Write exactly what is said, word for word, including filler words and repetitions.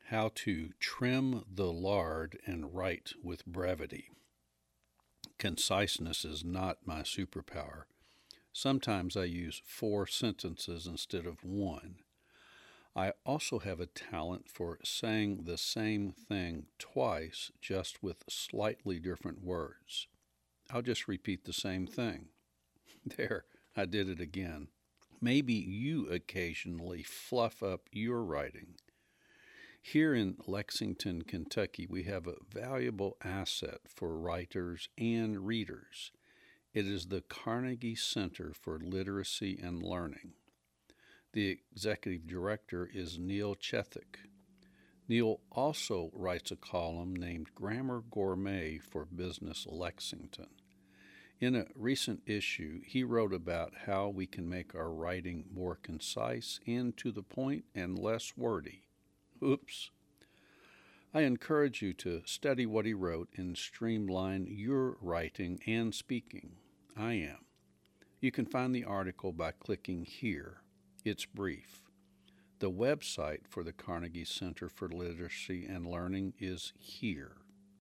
How to trim the lard and write with brevity. Conciseness is not my superpower. Sometimes I use four sentences instead of one. I also have a talent for saying the same thing twice, just with slightly different words. I'll just repeat the same thing. There, I did it again. Maybe you occasionally fluff up your writing. Here in Lexington, Kentucky, we have a valuable asset for writers and readers. It is the Carnegie Center for Literacy and Learning. The executive director is Neil Chethik. Neil also writes a column named Grammar Gourmet for Business Lexington. In a recent issue, he wrote about how we can make our writing more concise and to the point and less wordy. Oops. I encourage you to study what he wrote and streamline your writing and speaking. I am. You can find the article by clicking here. It's brief. The website for the Carnegie Center for Literacy and Learning is here.